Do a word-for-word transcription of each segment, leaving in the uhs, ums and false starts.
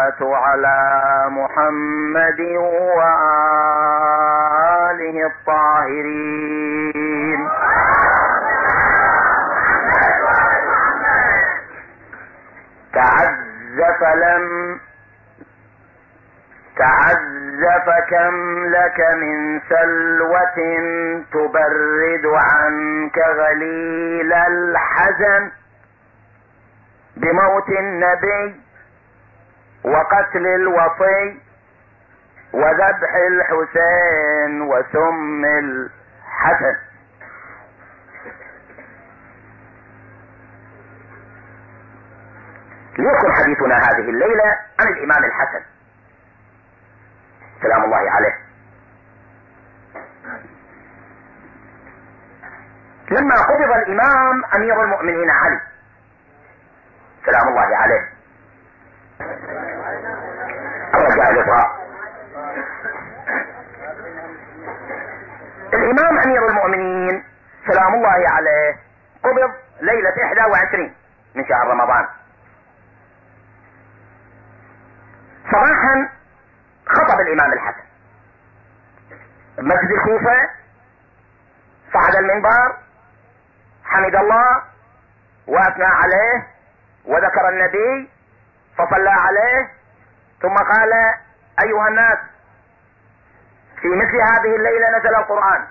والصلاة على محمد وآله الطاهرين. تعز فلم تعز فكم لك من سلوة تبرد عنك غليل الحزن بموت النبي وقتل الوصي وذبح الحسين وسم الحسن. ليكن حديثنا هذه الليلة عن الإمام الحسن سلام الله عليه. لما قبض الإمام أمير المؤمنين علي سلام الله عليه الرجاء الإطراء، الإمام أمير المؤمنين سلام الله عليه قبض ليلة إحدى وعشرين من شهر رمضان. صباحا خطب الإمام الحسن مسجد الكوفة، صعد المنبر، حمد الله وأثنى عليه وذكر النبي فصلى عليه، ثم قال: أيها الناس، في مثل هذه الليلة نزل القرآن،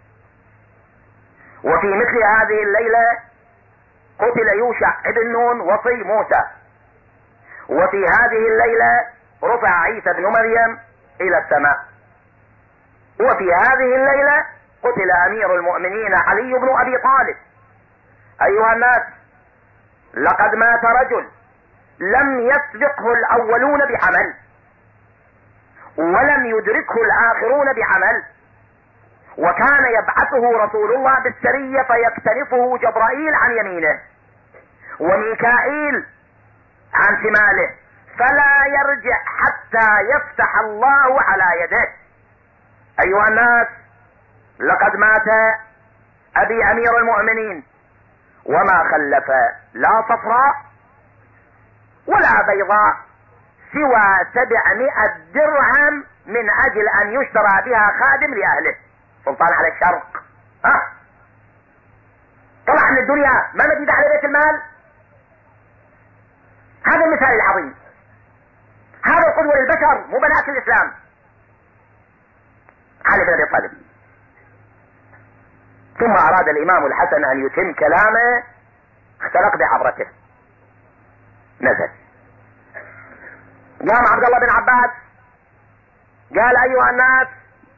وفي مثل هذه الليلة قتل يوشع ابن نون وصي موسى، وفي هذه الليلة رفع عيسى بن مريم إلى السماء، وفي هذه الليلة قتل أمير المؤمنين علي بن أبي طالب. أيها الناس، لقد مات رجل لم يسبقه الأولون بعمل ولم يدركه الآخرون بعمل، وكان يبعثه رسول الله بالسرية فيكتنفه جبرائيل عن يمينه وميكائيل عن شماله، فلا يرجع حتى يفتح الله على يده. أيها الناس، لقد مات أبي أمير المؤمنين وما خلف لا صفراء ولا بيضاء سوى سبعمائة درهم من أجل أن يشترى بها خادم لأهله. سلطان على الشرق، ها طلع من الدنيا ما مديد على بيت المال. هذا المثال العظيم، هذا القدوة للبشر مو بنات الإسلام، علي بن أبي طالب. ثم أراد الإمام الحسن أن يتم كلامه، اختلق بعبرته، نزل. قام عبد الله بن عباس قال: أيها الناس،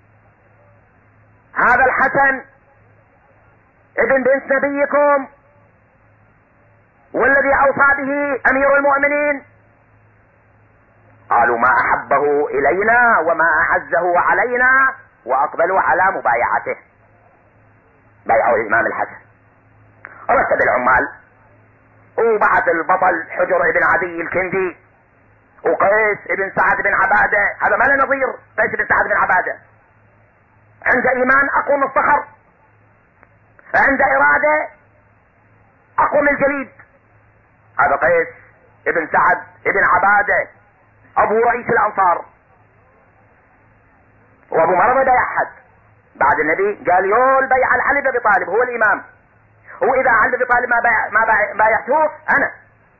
هذا الحسن ابن بنت نبيكم والذي أوصى به أمير المؤمنين. قالوا: ما أحبه إلينا وما أعزه علينا، وأقبلوا على مبايعته. بايعوا الإمام الحسن، رتب العمال وبعث البطل حجر ابن عدي الكندي وقيس ابن سعد بن عبادة، هذا ما له نظير. قيس بن سعد بن عبادة عنده إيمان أقوى من الصخر، عنده إرادة أقوى من الجليد. هذا قيس ابن سعد ابن عبادة أبو رئيس الأنصار، وأبو مرة بيع حد بعد النبي، قال: يول بيع علي بن أبي طالب، هو الإمام، وإذا علي بن أبي طالب ما بايع ما بايع بايعته أنا.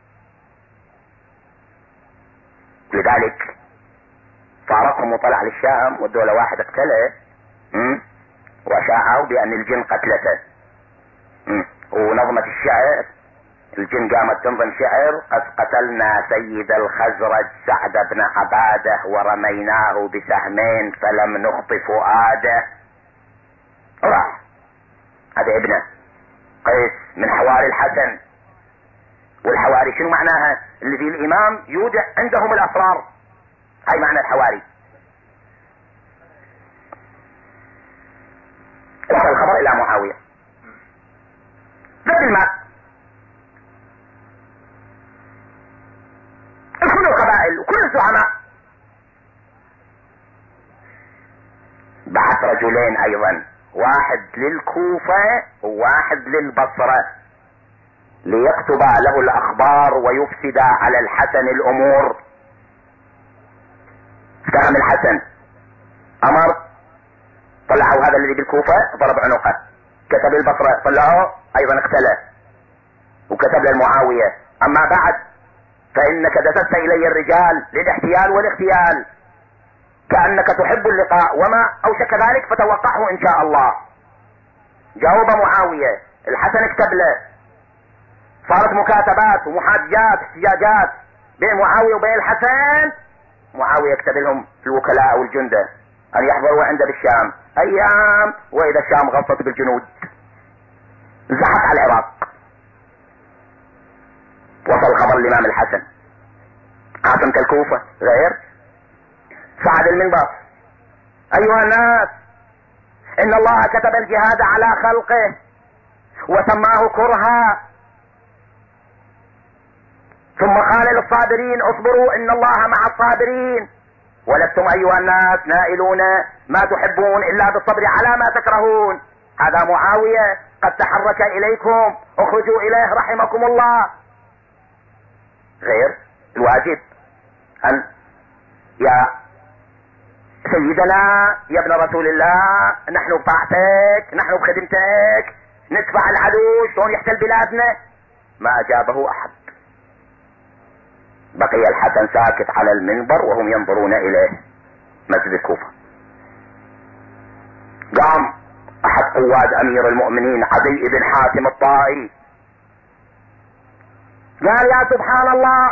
لذلك فارقهم وطلع للشام، والدولة واحد اقتله وشاعوا بأن الجن قتلته. ونظمة الشعر، الجن قامت تنظم شعر: قد قتلنا سيد الخزرج سعد بن عبادة ورميناه بسهمين فلم نخط فؤاده. راح هذا ابنه قيس من حواري الحسن. والحواري شنو معناها؟ الذي الإمام يودع عندهم الأسرار، هاي معنى الحواري. وصل الخبر إلى معاوية، ذب المال، كل القبائل وكل الزعماء. بعث رجلين أيضا، واحد للكوفة وواحد للبصرة، ليكتبا له الأخبار ويفسدا على الحسن الأمور. الحسن امر طلعوا هذا الذي بالكوفة ضرب عنقه، كتب البصرة طلعوه ايضا اقتله، وكتب للمعاوية اما بعد فانك دسست الي الرجال للاحتيال والاغتيال كأنك تحب اللقاء وما اوشك ذلك فتوقعه ان شاء الله. جاوب معاوية، الحسن اكتب له، صارت مكاتبات ومحاجات احتجاجات بين معاوية وبين الحسن. معاوية يكتب لهم الوكلاء والجندة ان يحضروا عنده بالشام ايام، واذا الشام غطت بالجنود زحف على العراق. وصل خبر الامام الحسن عاصمة الكوفة غير، صعد المنبر: ايها الناس، ان الله كتب الجهاد على خلقه وسماه كرها، ثم قال للصابرين اصبروا ان الله مع الصابرين، ولستم ايها الناس نائلون ما تحبون الا بالصبر على ما تكرهون. هذا معاوية قد تحرك اليكم، اخرجوا اليه رحمكم الله. غير الواجب ان يا سيدنا يا ابن رسول الله نحن بطاعتك، نحن بخدمتك، ندفع العدو شلون يحتل بلادنا. ما اجابه احد، بقي الحسن ساكت على المنبر وهم ينظرون اليه مسجد الكوفة. قام احد قواد امير المؤمنين عدي بن حاتم الطائي قال: يا سبحان الله،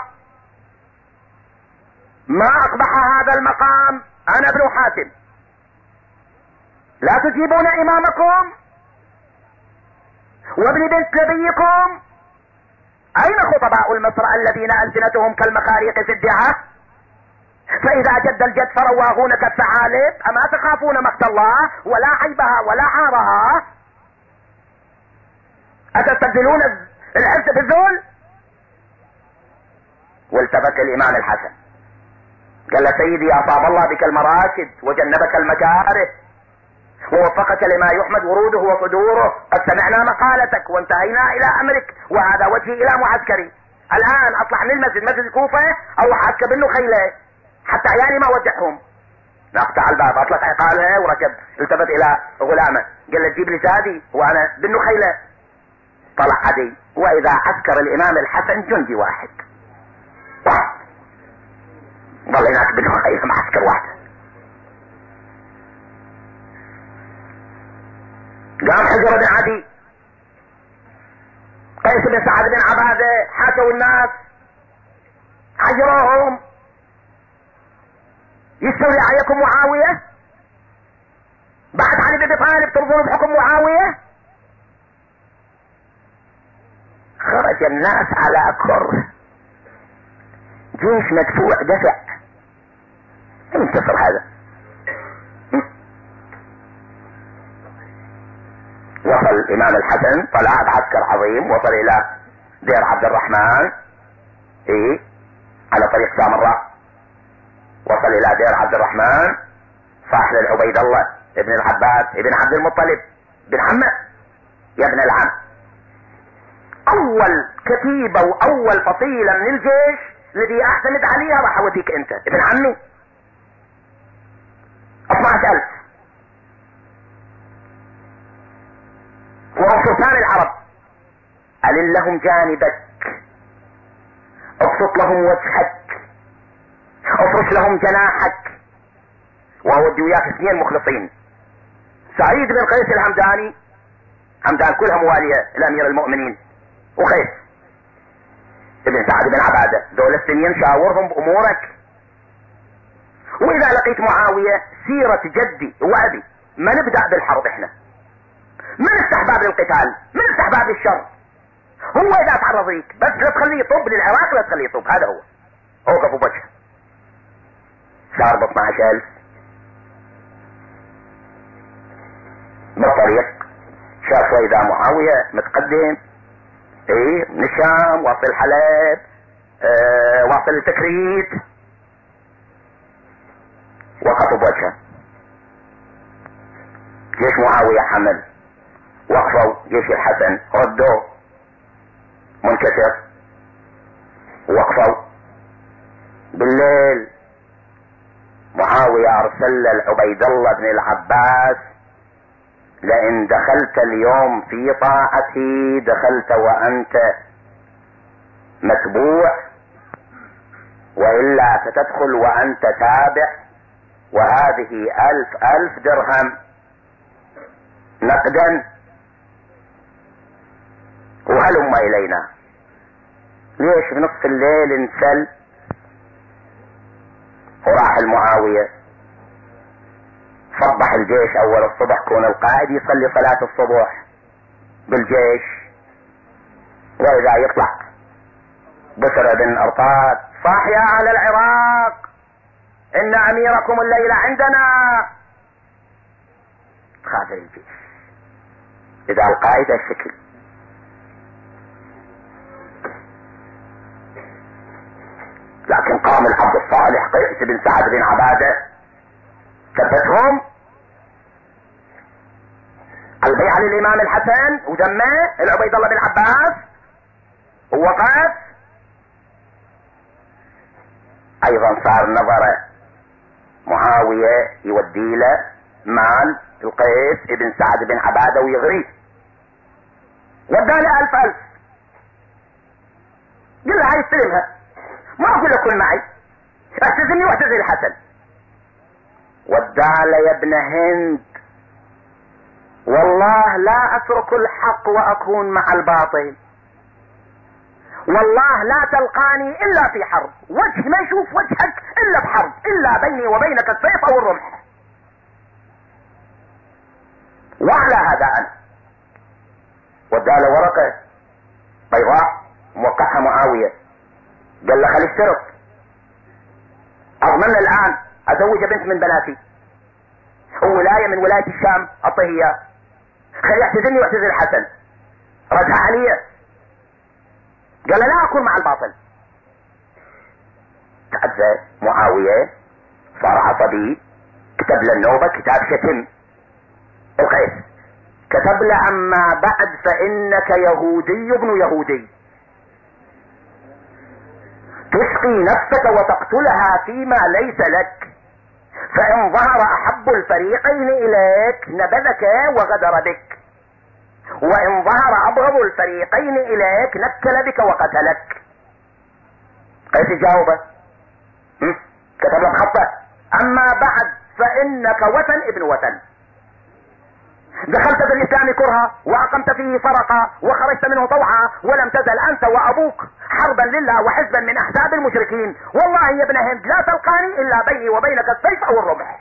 ما اقبح هذا المقام، انا ابن حاتم، لا تجيبون امامكم وابن بنت نبيكم؟ اين خطباء المصر الذين السنتهم كالمخاريق في الدعاء؟ فاذا جد الجد فرواهون كالثعالب، اما تخافون مقت الله ولا عيبها ولا عارها؟ اتستبدلون العز بالذل؟ والتفت الامام الحسن قال له: سيدي اصاب الله بك المراشد وجنبك المكاره ووفقك لما يحمد وروده وصدوره، قد سمعنا مقالتك وانتهينا الى امرك وهذا وجهي الى معسكري. الان اطلع من المسجد مسجد الكوفة اروح اركب انه خيله حتى عيالي ما اوجعهم. نقطع الباب، اطلق عقاله وركب، التفت الى غلامه قال له: جيب لي زادي وانا بنو خيله. طلع عدي، واذا عسكر الامام الحسن جندي واحد واحد ظل هناك بنو خيله معسكر واحد. قام حجر بن عدي، قيس بن سعد بن عبادة، حاشوا الناس حجروهم. يستولي عليكم معاوية بعد علي بن ابي طالب ترضون بحكم معاوية؟ خرج الناس على كره، جيش مدفوع دفع، انتصر هذا. وصل الامام الحسن، طلع بعسكر عظيم، وصل الى دير عبد الرحمن ايه على طريق سامراء، وصل الى دير عبد الرحمن صاحب العبيد الله ابن العباس ابن عبد المطلب بن عمه يا ابن العم. اول كتيبة واول فصيلة من الجيش الذي اعتمد عليها راح اوديك انت ابن عمي. اثنى عشر الف وهم سلطان العرب. ألن لهم جانبك، ابسط لهم وجهك، افرش لهم جناحك، واودي وياك اثنين مخلصين، سعيد بن قيس الهمداني، همدان كلها موالية الامير المؤمنين، وقيس ابن سعد بن عبادة، دول الاثنين شاورهم بامورك. واذا لقيت معاوية سيرة جدي وابي، ما نبدأ بالحرب احنا، من استحباب للقتال، من استحباب للشر. هو اذا تعرضيك بس لا تخليه يطب للعراق، لا تخليه يطب، هذا هو. اوقفوا بوجهه. صار ب اثنى عشر الف بالطريق، شافوا اذا معاوية متقدم ايه من الشام واصل حلب، اه واصل التكريت، وقفوا بوجهه. جيش معاوية حمل، وقفوا جيش الحسن ردوا منكسر، وقفوا. بالليل معاوية معاوية ارسل لعبيد الله بن العباس: لئن دخلت اليوم في طاعتي دخلت وانت متبوع، والا فتدخل وانت تابع، وهذه الف الف درهم نقدا، وهلم الينا. ليش بنصف الليل انسل؟ وراح المعاوية صبح الجيش اول الصبح، كون القائد يصلي صلاة الصبح بالجيش، واذا يطلع بشر بن ارطاد: صاح يا اهل العراق، ان اميركم الليلة عندنا. خاف الجيش اذا القائد الشكل. لكن قام العبد الصالح قيس بن سعد بن عبادة ثبتهم البيعة للامام الحسن ودمه العبيد الله بن عباس، ووقف. ايضا صار نظر معاوية يودي له مال القيس بن سعد بن عبادة ويغريه، وداله الف الف، قل له هاي استلمها، ما اقول لك كن معي، اعتزلني واعتزل الحسن. وداله يا ابن هند: والله لا اترك الحق واكون مع الباطل، والله لا تلقاني الا في حرب، وجه ما يشوف وجهك الا بحرب، الا بيني وبينك السيف او الرمح، وعلى هذا انا. وداله ورقة بيضاء موقعها معاوية، قال له: خلي اشترط، اضمن الان ازوج بنت من بناتي، وولاية من ولاية الشام اعطيه اياه، خلي يعتزلني واعتزل الحسن. ردها علي، قال له: لا اكون مع الباطل. تعزى معاوية، صار عصبي، كتب له النوبة كتاب شتم القيس، كتب له: اما بعد فانك يهودي ابن يهودي، تسقي نفسك وتقتلها فيما ليس لك، فان ظهر احب الفريقين اليك نبذك وغدر بك، وان ظهر ابغض الفريقين اليك نكل بك وقتلك. قيس جاوبه، كتب له خطه: اما بعد فانك وثن ابن وثن، دخلت في الاسلام كرها واقمت فيه فرقا وخرجت منه طوعا، ولم تزل انت وابوك حربا لله وحزبا من احزاب المشركين، والله يا ابن هند لا تلقاني الا بيني وبينك السيف او الرمح.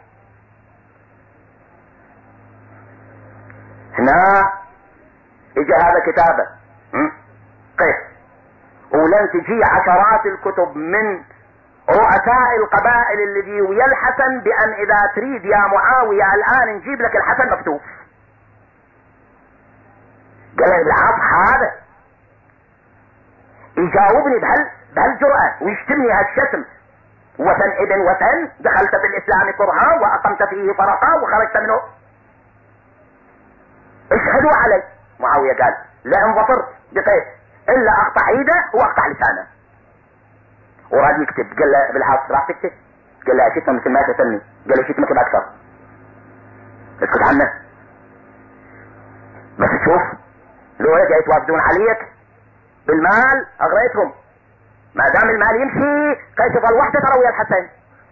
هنا اجى هذا كتابه قيس، ولن تجي عشرات الكتب من رؤساء القبائل الذي ويا الحسن بان اذا تريد يا معاوية الان نجيب لك الحسن مكتوب. قال لي بالعصر هذا يجاوبني بهال بهالجرأة ويشتمني هالشتم، وثن ابن وثن، دخلت في الاسلام كرها واقمت فيه فرقا وخرجت منه، اشهدوا علي. معاوية قال: لئن ظفرت بقيس الا اقطع ايده واقطع لسانه. وراد يكتب، قال له بالعصر راح تكتب؟ قال له: شتم مثل ما تسمي. قال له: شتمك باكثر، اسكت عنه. بس تشوف لو رجع يتوافدون عليك بالمال اغريتهم، ما دام المال يمشي قيس يظل وحده ترى ويا الحسن،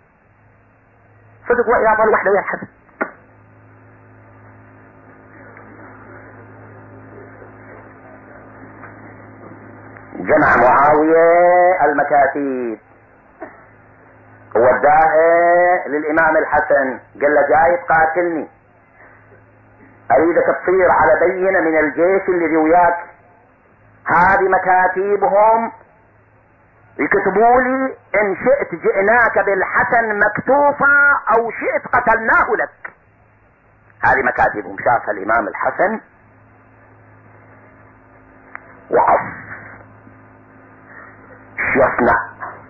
صدق يظل وحده ويا الحسن. جمع معاوية المكاتيب ووداها للامام الحسن، قال له: جاي تقاتلني، اريدك تصير على بينة من الجيش الذي وياك، هذه مكاتيبهم يكتبوا لي ان شئت جئناك بالحسن مكتوفا او شئت قتلناه لك. هذه مكاتبهم. شافها الامام الحسن وقف، شو يصنع؟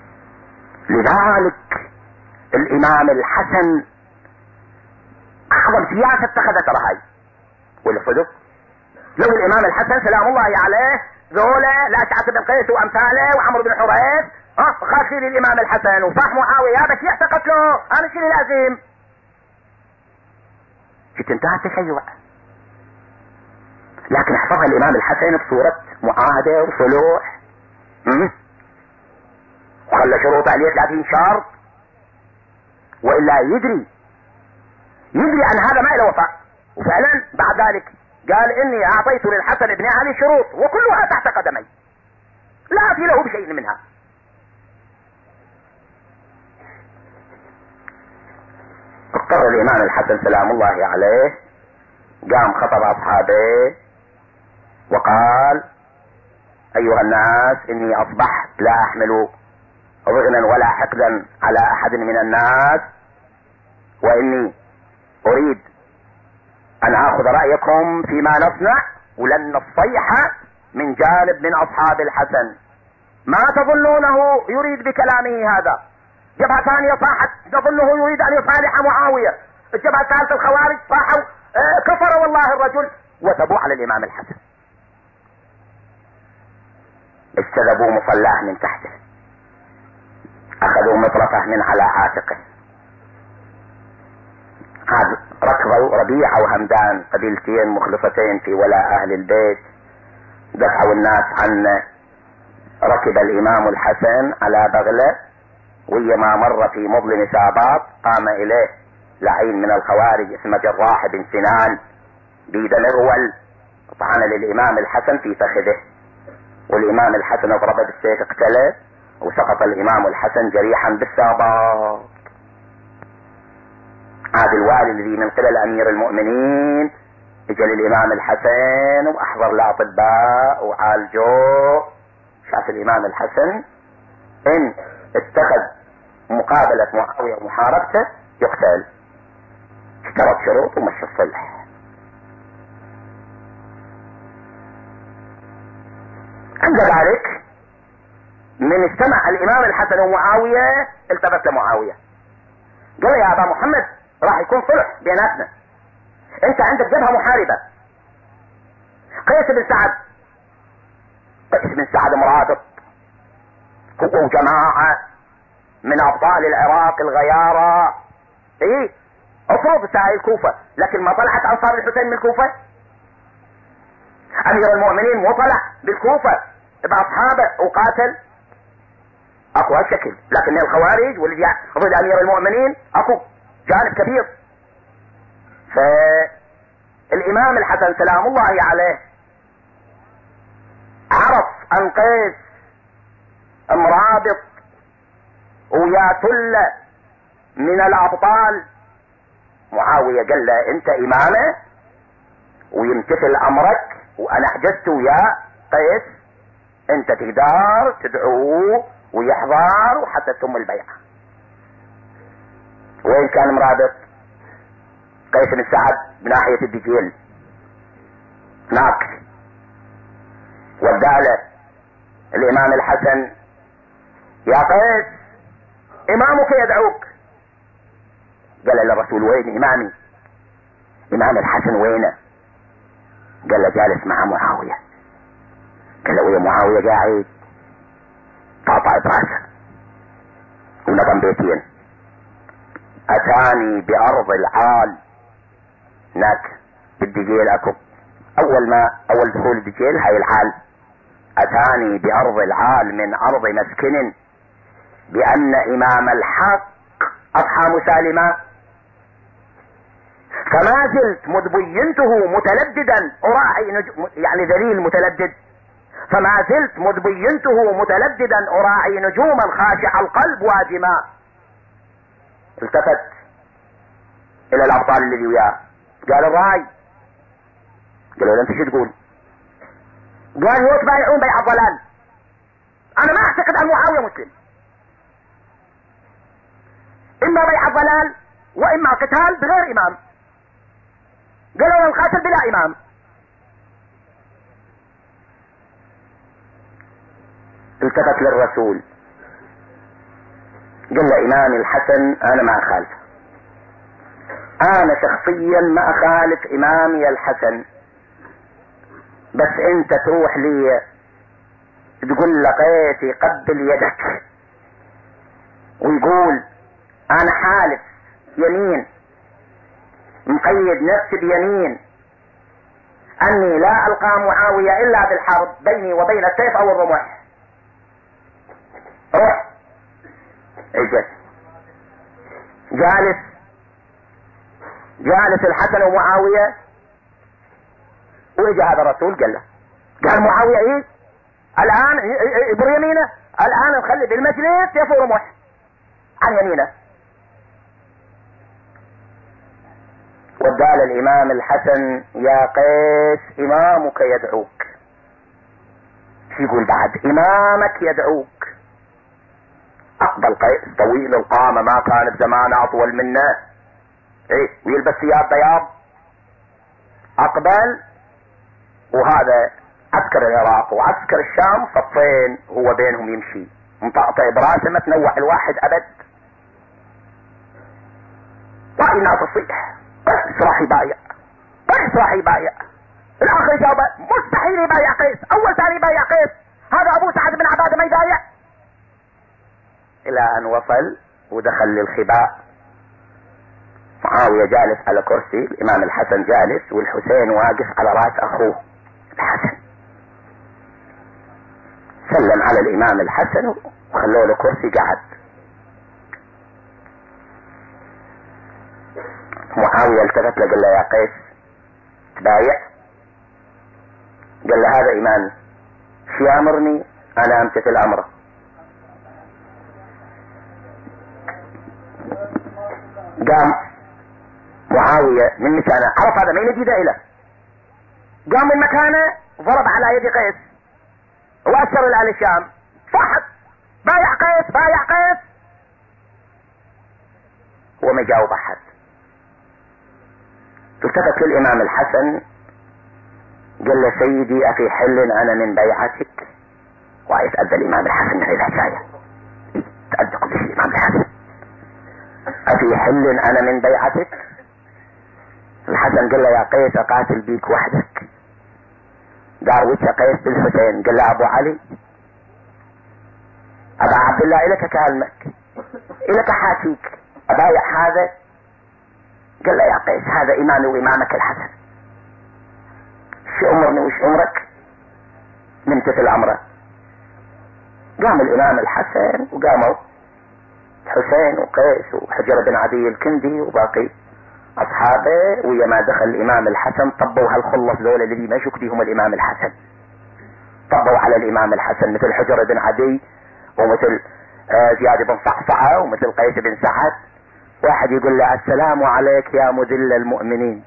لذلك الامام الحسن اعظم سياسة اتخذت رهاي، ولا صدق؟ لو الامام الحسن سلام الله عليه ذولا الاشعث بن قيس وامثاله وعمرو بن حريث اه خاشين الامام الحسن، وصاح معاويه يا بس يعتقد له انا شنو لازم؟ شفت انتهى التشيع. لكن احفظها الامام الحسن بصورة معاهدة وصلوح، وخلى شروط عليه ثلاثين شرط، والا يدري يدري ان هذا ما له وفاء. وفعلا بعد ذلك قال اني اعطيت للحسن بن علي شروط وكلها تحت قدمي لا افي له بشيء منها. اضطر الامام الحسن سلام الله عليه قام خطب اصحابه وقال ايها الناس اني اصبحت لا احمل ضغنا ولا حقدا على احد من الناس، واني اريد ان اخذ رايكم فيما نصنع، ولن الصيحة من جانب من اصحاب الحسن. ما تظنونه يريد بكلامه هذا؟ جبهة ثانية صاحت تظنه يريد ان يصالح معاوية، الجبهة الثالثة الخوارج صاحوا اه كفر والله الرجل، وثبوا على الامام الحسن، اجتذبوا مصلاه من تحته، اخذوا مطرقه من على عاتقه. هذا ركضوا ربيعة وهمدان قبيلتين مخلصتين في ولاء اهل البيت، دفعوا الناس عنه. ركب الامام الحسن على بغله، ويما مر في مظلم ساباط قام اليه لعين من الخوارج اسمه جراح بن سنان بيد مغول، طعن للامام الحسن في فخذه، والامام الحسن اضرب بالسيف اقتله، وسقط الامام الحسن جريحا بالساباط. هذا الوالي الذي من قبل امير المؤمنين اجى للامام الحسن واحضر الاطباء وعالجوه. شاف الامام الحسن ان اتخذ مقابلة معاوية ومحاربته يقتل، اشترط شروط ومشى الصلح. عند ذلك من استمع الامام الحسن ومعاوية التفت لمعاوية قال يا ابا محمد راح يكون صلح بيناتنا، انت عندك جبهة محاربة، قيس بن سعد قيس بن سعد مرابط هو جماعة من ابطال العراق الغيارة، ايه اطرد ساعي الكوفة، لكن ما طلعت انصار الحسين من الكوفة. امير المؤمنين مو طلع بالكوفة باصحابه وقاتل، اكو هالشكل، لكن الخوارج واللي ضد امير المؤمنين اكو جانب كبير. فالامام الحسن سلام الله عليه عرف ان قيس مرابط ويا تلة من الابطال. معاوية قال له انت امامه ويمتثل امرك، وانا حجزت ويا قيس، انت تقدر تدعوه ويحضر وحتى تتم البيعة. وين كان مرابط؟ قيس بن سعد بناحية الدجيل هناك. وداله الامام الحسن يا قيس امامك يدعوك. قال له الرسول وين امامي؟ امام الحسن وينه؟ قال له جالس مع معاوية. قال له ويا معاوية قاعد؟ طاطا براسه ونظم بيتين. اتاني بارض العال هناك بالدجيل اكو، اول ما اول دخول الدجيل هاي العال. اتاني بارض العال من ارض مسكن بان امام الحق اضحى مسالما، فما زلت مذ بينته متلددا اراعي نجوم، يعني ذليل متلدد، فما زلت مذ بينته متلددا اراعي نجوما خاشع القلب واجما. التفت الى الابطال الذي وياه قال الراي. قالوا له انت شو تقول؟ قال يتبايعون بيع الضلال. انا ما اعتقد ان معاوية مسلم، اما بيع الضلال واما قتال بغير امام. قالوا له القاتل بلا امام. التفت للرسول قال له امامي الحسن انا ما اخالفه، انا شخصيا ما اخالف امامي الحسن، بس انت تروح لي تقول لقيس يقبل يدك ويقول انا حالف يمين مقيد نفسي بيمين اني لا القى معاوية الا بالحرب بيني وبين السيف او الرمح. روح اجت جالس جالس الحسن ومعاوية، واجا هذا الرسول قال له، قال معاوية ايه الان يبر يمينه، الان نخلي بالمجلس سيف ورمح عن يمينه. وقال الامام الحسن يا قيس امامك يدعوك. شو يقول بعد؟ امامك يدعوك. اقبل قيس طويل القامة، ما كانت زمان اطول منه، ايه ويلبس ثياب بياض. اقبل، وهذا عسكر العراق وعسكر الشام صفين، هو بينهم يمشي مطقطع براسه، ما تنوع الواحد ابد. راي الناس تصيح بس راح يبايع، بس راح يبايع. الاخر جاوبه مستحيل يبايع قيس، اول ثاني يبايع قيس، هذا ابو سعد بن عباده ما يبايع. الى ان وصل ودخل للخباء. معاوية جالس على كرسي، الامام الحسن جالس، والحسين واقف على راس اخوه الحسن. سلم على الامام الحسن وخلوه له كرسي قعد. معاوية التفت له قال له يا قيس تبايع؟ قال له هذا ايمان، شو يامرني انا امتثل امره. قام معاوية من مكانه، عرف هذا ما يمد يده له، قام من مكانه ضرب على يد قيس واشر الى الشام. صاحب بايع قيس بايع قيس، وما يجاوب احد. التفت للامام الحسن قال له سيدي افي حل انا من بيعتك؟ ويتأدى الامام الحسن من الحكاية، تأدى كل شيء الامام الحسن. افي حل انا من بيعتك؟ الحسن قال له يا قيس اقاتل بيك وحدك. قال وش قيس بالحسين؟ قال له ابو علي ابا عبد الله الك اكلمك، الك احاكيك، ابايع هذا؟ قال له يا قيس هذا امامي وامامك الحسن، شو امرني وش امرك؟ نمتثل امره. قام الامام الحسن وقاموا الحسين وقيس وحجر بن عدي الكندي وباقي اصحابه، ويا ما دخل الامام الحسن طبوا هالخلص ذول اللي مشوا بهم الامام الحسن، طبوا على الامام الحسن مثل حجر بن عدي ومثل زياد بن صعصعة ومثل قيس بن سعد. واحد يقول له السلام عليك يا مذل المؤمنين،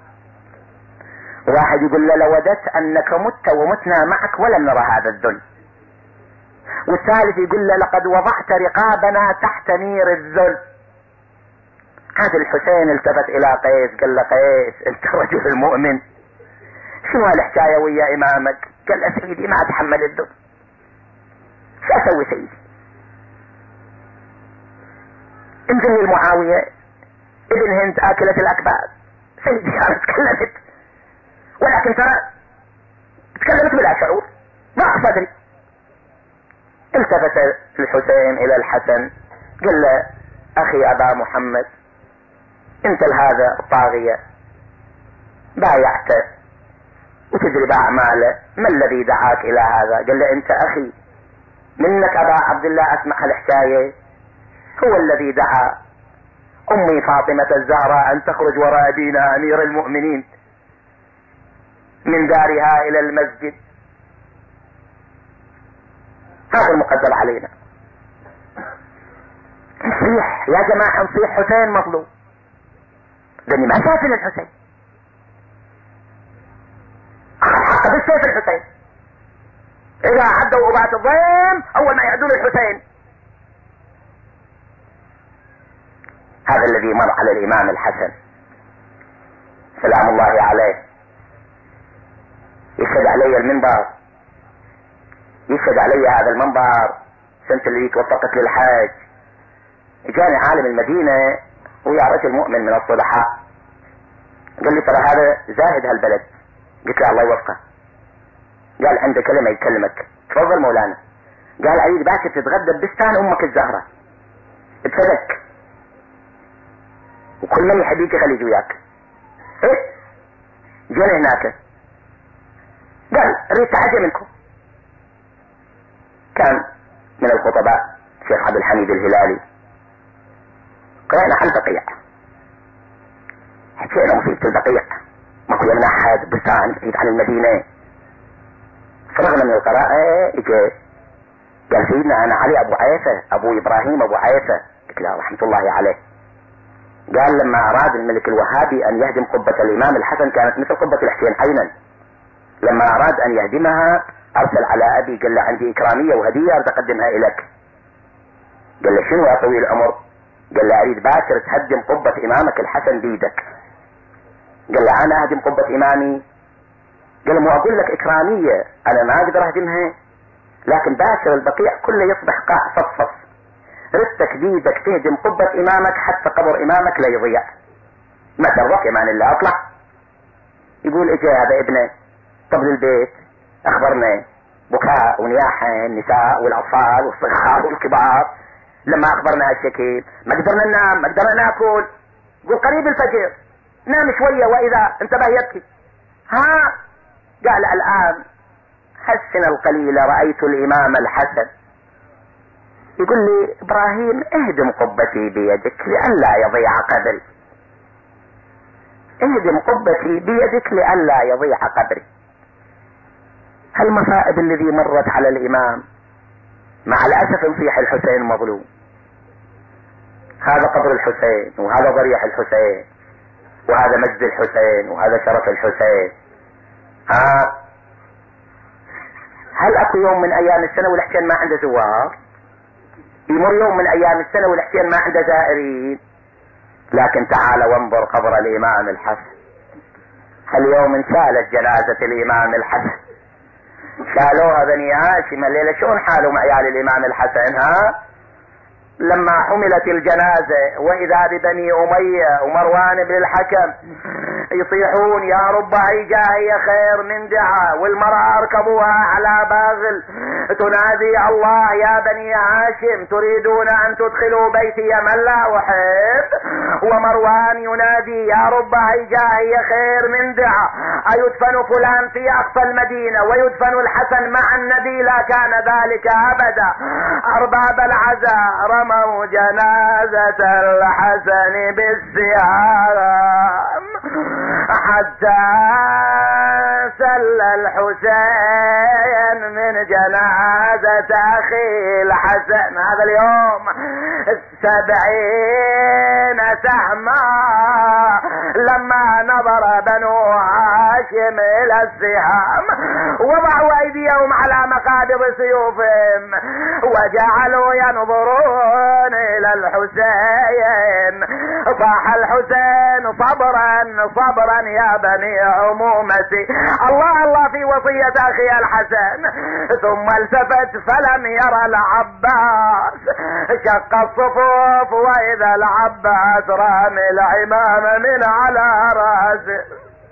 واحد يقول له لوددت انك مت ومتنا معك ولم نرى هذا الذل، والثالث يقول له لقد وضعت رقابنا تحت نير الذل. هذا الحسين التفت الى قيس قال له قيس انت رجل المؤمن، شنو هالحكايه ويا امامك؟ قال له سيدي ما اتحمل الذل، شو اسوي سيدي؟ انزلني المعاوية ابن هند اكلة الاكباد، سيدي انا تكلمت، ولكن ترى تكلمت بلا شعور ما صدري. التفت الحسين الى الحسن قال له اخي ابا محمد انت لهذا الطاغية بايعته وتدري باعماله، ما الذي دعاك الى هذا؟ قال له انت اخي منك ابا عبد الله اسمع الحكاية، هو الذي دعا امي فاطمة الزهراء ان تخرج وراء دينا امير المؤمنين من دارها الى المسجد. هذا المقدر علينا. نصيح يا جماعة، نصيح حسين مظلوم، لاني ما شاف الحسين اخذ حقه بالسيف. الحسين اذا عدوا ابات الضيم اول ما يعدون الحسين. هذا الذي مر على الامام الحسن سلام الله عليه، يشهد علي المنبر، يشهد علي هذا المنبر سنة اللي توفقت للحاج. جاني عالم المدينة ويا رجل مؤمن من الصلحاء، قال لي ترى هذا زاهد هالبلد. قلت له الله يوفقه. قال عنده كلمة يكلمك تفضل مولانا. قال اريد باكر تتغدى ببستان امك الزهرة اتفدك، وكل من يحبيك خليك وياك. ايه جينا هناك قال اريد تعجب منكم. كان من الخطباء الشيخ عبد الحميد الهلالي. قرأنا عن البقيع، حكينا مصيبة البقيع، ماكو يمنع حد بستان بعيد عن المدينة. فرغنا من القراءة اجى قال سيدنا انا علي ابو عيسى ابو ابراهيم ابو عيسى. قلت له رحمة الله عليه. قال لما اراد الملك الوهابي ان يهدم قبة الامام الحسن كانت مثل قبة الحسين عينا، لما اراد ان يهدمها ارسل على ابي قال له عندي اكرامية وهدية اريد اقدمها اليك. قال له شنو يا طويل العمر؟ قال له اريد باكر تهدم قبة امامك الحسن بيدك. قال له انا اهدم قبة امامي؟ قال له مو اقول لك اكرامية انا ما اقدر اهدمها، لكن باكر البقيع كله يصبح قاع صفصف، ردتك بيدك تهدم قبة امامك حتى قبر امامك لا يضيع. ما ترضى امان الله اطلع. يقول اجى هذا ابنه طب للبيت اخبرنا، بكاء ونياحة النساء والاطفال والصغار والكبار. لما اخبرنا هالشكل ما قدرنا ننام ما قدرنا ناكل. يقول قريب الفجر نام شوية واذا انتبه يبكي. ها قال الان حسن القليل رأيت الامام الحسن يقول لي ابراهيم اهدم قبتي بيدك لئلا يضيع قدري، اهدم قبتي بيدك لئلا يضيع قدري. هالمصائب الذي مرت على الامام مع الاسف نصيح الحسين مظلوم. هذا قبر الحسين وهذا ضريح الحسين وهذا مجد الحسين وهذا شرف الحسين. ها هل اكو يوم من ايام السنة والحسين ما عنده زوار؟ يمر يوم من ايام السنة والحسين ما عنده زائرين؟ لكن تعال وانظر قبر الامام الحسن. هل يوم انشالت جنازة الامام الحسن؟ شالوها بني هاشم الليلة. شلون حالهم عيال الامام الحسن؟ ها لما حملت الجنازة واذا ببني امية ومروان بن الحكم يصيحون يا رب اي جاهي خير من دعاء، والمرأة اركبوها على باغل تنادي الله يا بني هاشم تريدون ان تدخلوا بيتي من لا احب، ومروان ينادي يا رب اي جاهي خير من دعاء ايدفن فلان في اقصى المدينة ويدفن الحسن مع النبي؟ لا كان ذلك ابدا. ارباب العزاء رموا جنازة الحسن بالسهام حتى سل الحسين من جنازة اخي الحسن. هذا اليوم سبعين سهما لما نظر بنو هاشم الى السهام وضعوا ايديهم على مقادب سيوفهم وجعلوا ينظرون الى الحسين. صاح الحسين صبرا صبرا يا بني عمومتي، الله الله في وصية اخي الحسن. ثم التفت فلم يرى العباس، شق الصفوف واذا العباس رامي العمامة من على راسه.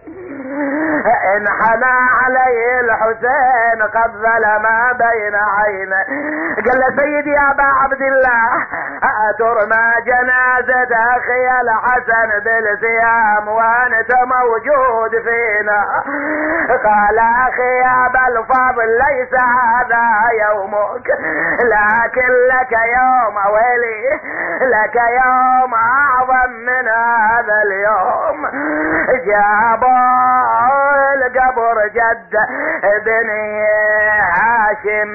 انحنى عليه الحسين قد ظلم بين عينه. قال له سيدي يا ابا عبد الله اترمى جنازة اخي الحسن بالسهام وانت موجود فينا؟ قال اخي يا ابا الفاضل ليس هذا يومك، لكن لك يوم ويلي لك يوم اعظم من هذا اليوم. جابوا القبر جد بني هاشم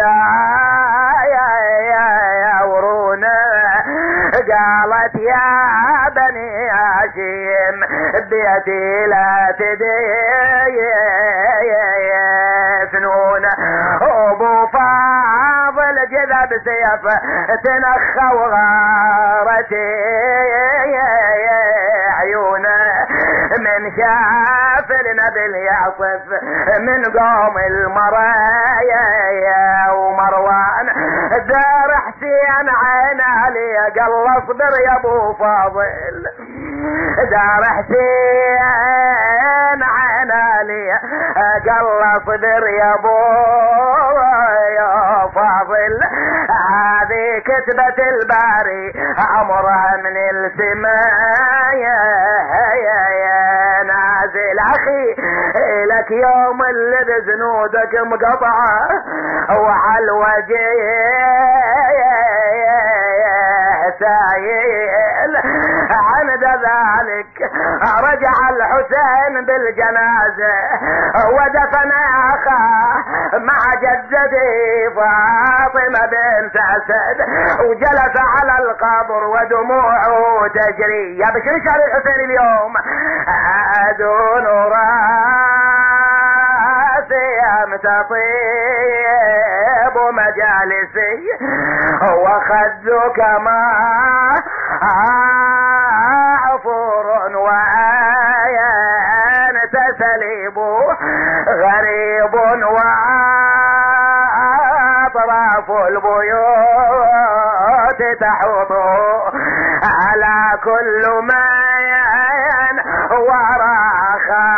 يزاورونه. قالت يا بني هاشم بيدي لا تدفنون. ابو فاضل جذا بسيف تنخى وغارتي عيونه من شاف النبل يعصف من قوم المرايا. ومروان دار حسين عين علي قال اصبر يا ابو فاضل. دار حسين عين علي قال اصبر يا ابو يا فاضل هذه كتبة الباري امرها من السماء يا نازل اخي لك يوم اللي بزنودك مقطعة وعلى الوجه سايل عند ذلك رجع الحسين بالجنازة ودفن اخاه مع جدتي فاطمة بنت اسد وجلس على القبر ودموعه تجري. يا بشر شعر الحسين اليوم ادون راسي امتطيب مجالسي وخدك ما عفور وآيان تسليب غريب وأطراف البيوت تحوط على كل ما وراخا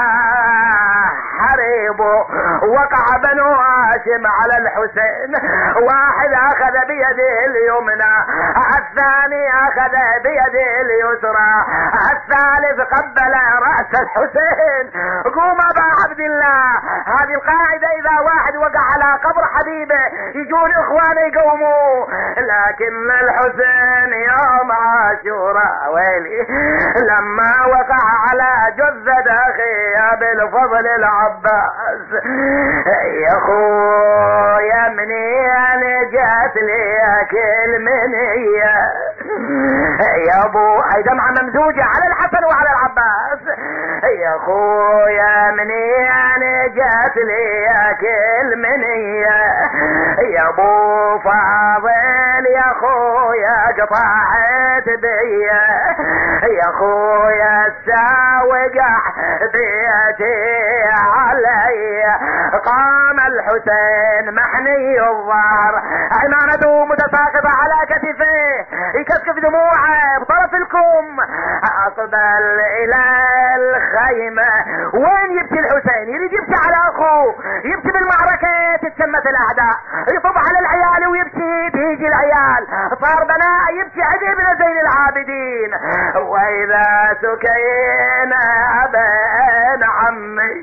حريب. وقع بنو هاشم على الحسين واحد اخذ بيده اليمنى الثاني اخذ بيده اليسرى الثالث قبل رأس الحسين. قوم ابا عبد الله هذه القاعدة اذا واحد وقع على قبر حبيبه يجون اخوانه يقوموه لكن الحسين يوم عاشوراء ويلي لما وقع على جثة اخي بالفضل العباس يا خويا منين جات لي كل منية يا ابو هاي دمعة ممزوجة على الحسن وعلى العباس يا خويا منين جات لي كل منية يا ابو فاضل يا خويا قطعت بيا يا خويا الساوقع بيتي علي. قام الحسين محني الظهر عمامته متساقطة على كتفيه يكسكف دموعه بطرف الكم اقبل الى الخيمة. وين يبكي الحسين؟ يريد يبكي على اخوه يبكي بالمعركة تتشمت الاعداء يطب على العيال ويبكي بيجي العيال صار بناء يبكي عدي بن زين العابدين. واذا سكينا بين عمي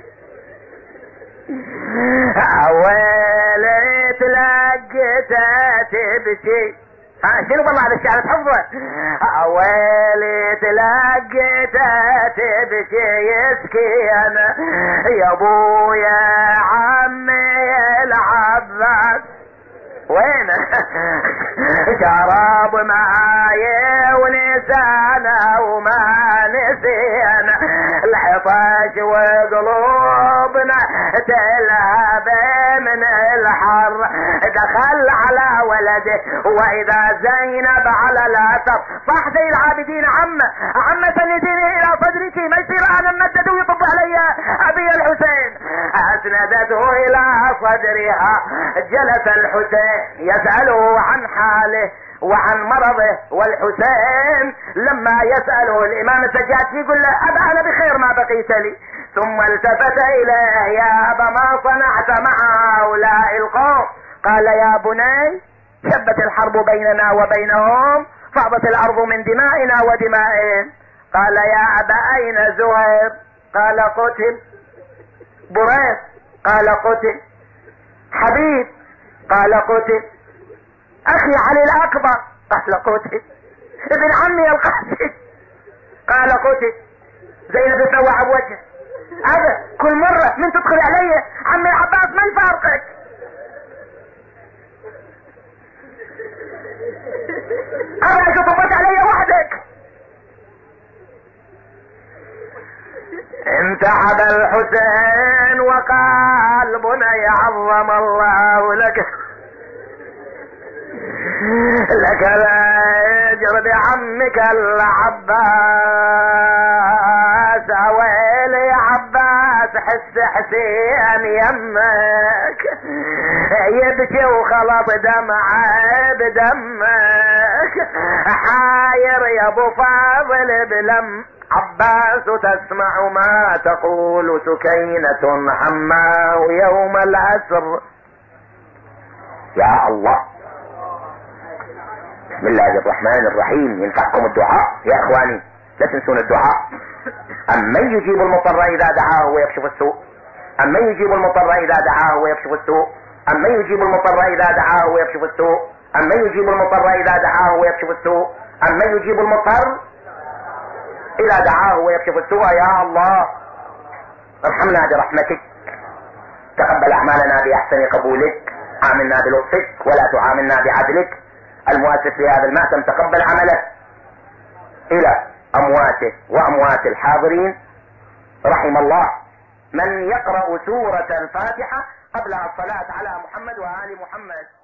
اولي تلقيتها تبكي. ها شنو والله هذا الشعر تحفظه؟ اولي تلقيتها تبكي يسكين يا ابويا عمي العباس وين شراب معاي ونسانا وما نسينا العطش وقلوبنا تلهب من الحر. دخل على ولده واذا زينب على الاثر صح زي العابدين عم عم سنديني الى صدرك ما يصير انا ممدد ويطب علي ابي الحسين. اسندته الى صدرها جلس الحسين يسأله عن حاله وعن مرضه. والحسين لما يسأله الامام السجاد يقول له ابا انا بخير ما بقيت لي. ثم التفت اليه يا ابا ما صنعت مع هؤلاء القوم؟ قال يا بني شبت الحرب بيننا وبينهم فاضت الارض من دمائنا ودمائهم. قال يا ابا اين زهير؟ قال قتل. بريد؟ قال قتل. حبيب؟ قال قتل. اخي علي الاكبر؟ قال قتل. ابن عمي القاسم؟ قال قتل. زينب تنوع بوجهه هذا كل مرة من تدخل علي عمي العباس ما يفارقك. انا كتبت علي وحدك. انتحب الحسين وقال بني عظم الله لك لك الاجر بعمك العباس. ويلي يا عباس حس حسين يمك يبكي وخلط دمعه بدمك. حاير يا ابو فاضل بلم عباس تسمع ما تقول سكينة عماه يوم العسر. يا الله. بسم الله الرحمن الرحيم. ينفعكم الدعاء يا اخواني، لا تنسون الدعاء. امن يجيب المضطر اذا دعاه ويكشف السوء، امن يجيب المضطر اذا دعاه ويكشف السوء، امن يجيب المضطر اذا دعاه ويكشف السوء، امن يجيب المضطر اذا دعاه ويكشف السوء، امن يجيب المضطر اذا دعاه ويكشف السوء. يا الله ارحمنا برحمتك، تقبل اعمالنا باحسن قبولك، عاملنا بلطفك ولا تعاملنا بعدلك. المؤسس لهذا المأتم تقبل عمله. الى امواته واموات الحاضرين، رحم الله من يقرأ سورة الفاتحة قبل الصلاة على محمد وآل محمد.